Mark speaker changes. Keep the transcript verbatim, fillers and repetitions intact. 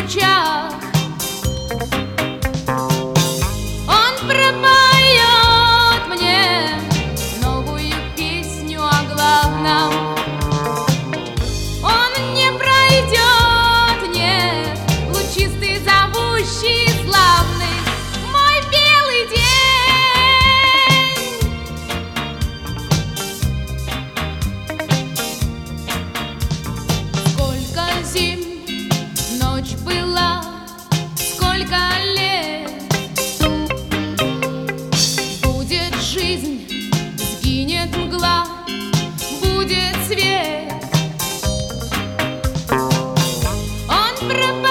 Speaker 1: лучах. Он пропоет мне новую песню о главном. Он не пройдет, нет, лучистый, зовущий, славный мой белый день. Сколько зим ночь была, сколько лет будет жизнь, сгинет мгла, будет свет. Он пропадет.